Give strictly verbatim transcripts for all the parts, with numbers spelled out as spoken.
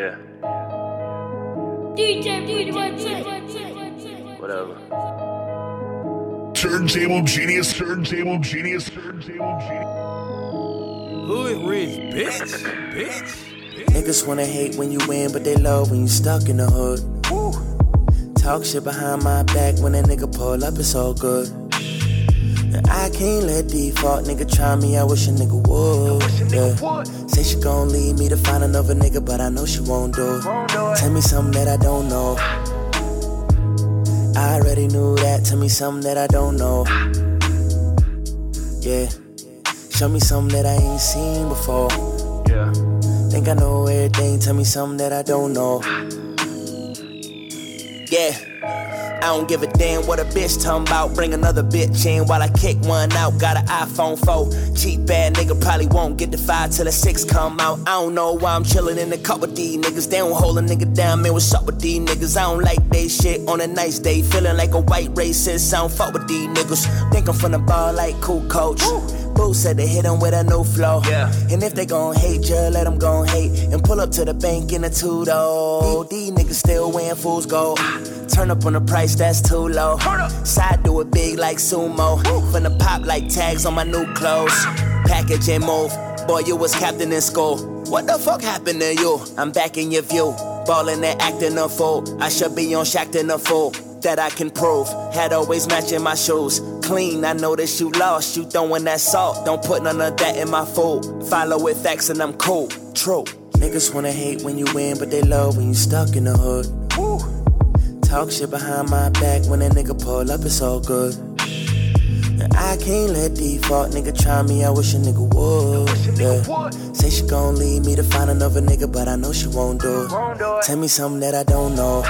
Yeah. D J, D J, Whatever. Turntable genius, turntable genius, turntable genius. Hood rich, bitch, bitch. Niggas wanna hate when you win, but they love when you stuck in the hood. Woo. Talk shit behind my back when a nigga pull up, it's all good. And I can't let default nigga try me, I wish a nigga would. Yeah. Say she gon' leave me to find another nigga, but I know she won't do it. Tell me something that I don't know. I already knew that, tell me something that I don't know. Yeah. Show me something that I ain't seen before. Yeah. Think I know everything, tell me something that I don't know. Yeah. I don't give a damn what a bitch talking about. Bring another bitch in while I kick one out. Got an iPhone four. Cheap bad nigga probably won't get the five till the six come out. I don't know why I'm chillin' in the cup with these niggas. They don't hold a nigga down, man, what's up with these niggas? I don't like they shit on a nice day. Feeling like a white racist, I don't fuck with these niggas. Think I'm from the ball like cool coach. Boo said to hit them with a new flow. Yeah. And if they gon' hate you, let them gon' hate. And pull up to the bank in a two-door. These niggas still wearing fool's gold. Turn up on the price, that's too low. Side do it big like sumo. Finna pop like tags on my new clothes. Package and move. Boy, you was captain in school. What the fuck happened to you? I'm back in your view. Ballin' and acting a fool. I should be on Shaqtin' a fool. That I can prove. Had always matching my shoes. Clean, I noticed you lost. You throwing that salt. Don't put none of that in my food. Follow with facts and I'm cool. True. Niggas wanna hate when you win, but they love when you stuck in the hood. Woo. Talk shit behind my back when a nigga pull up, it's all good. And I can't let default nigga try me, I wish a nigga would. Yeah. Say she gon' leave me to find another nigga, but I know she won't do it. Tell me something that I don't know.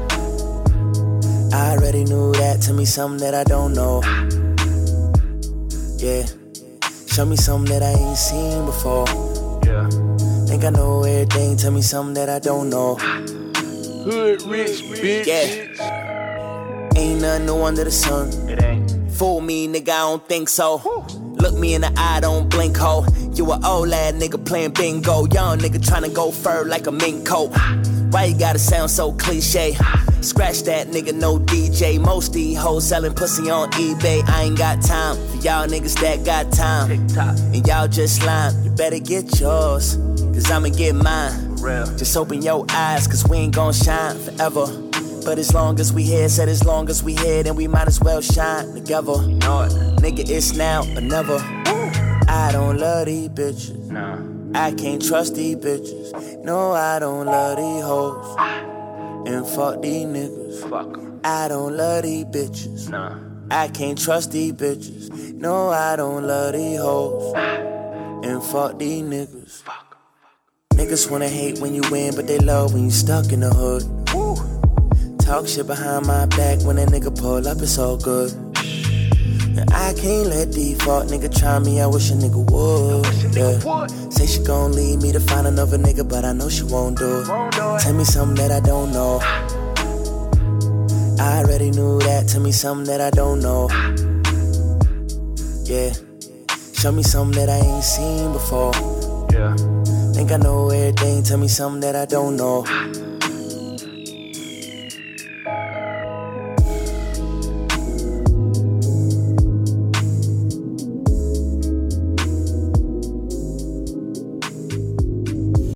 I already knew that, tell me something that I don't know. Yeah. Show me something that I ain't seen before. Yeah. Think I know everything, tell me something that I don't know. Hood rich, bitch. Yeah. Ain't nothing new under the sun. It ain't. Fool me, nigga, I don't think so. Look me in the eye, don't blink, ho. You a old lad nigga playing bingo. Young nigga tryna go fur like a mink coat. Why you gotta sound so cliche? Scratch that nigga, no D J. Most these hoes selling pussy on eBay. I ain't got time for y'all niggas that got time. TikTok. And y'all just slime. You better get yours, cause I'ma get mine. Real. Just open your eyes, cause we ain't gon' shine forever. But as long as we here, said as long as we here, then we might as well shine together. You know it. Nigga, it's now or never. I don't love these bitches. Nah. I can't trust these bitches. No, I don't love these hoes. And fuck these niggas. Fuck 'em. I don't love these bitches. Nah. I can't trust these bitches. No, I don't love these hoes. And fuck these niggas. Fuck 'em. Niggas wanna hate when you win, but they love when you stuck in the hood. Woo. Talk shit behind my back when a nigga pull up, it's all good. And I can't let default nigga try me, I wish a nigga would. Yeah. Say she gon' leave me to find another nigga, but I know she won't do it. Tell me something that I don't know. I already knew that, tell me something that I don't know. Yeah. Show me something that I ain't seen before. Yeah. Think I know everything, tell me something that I don't know.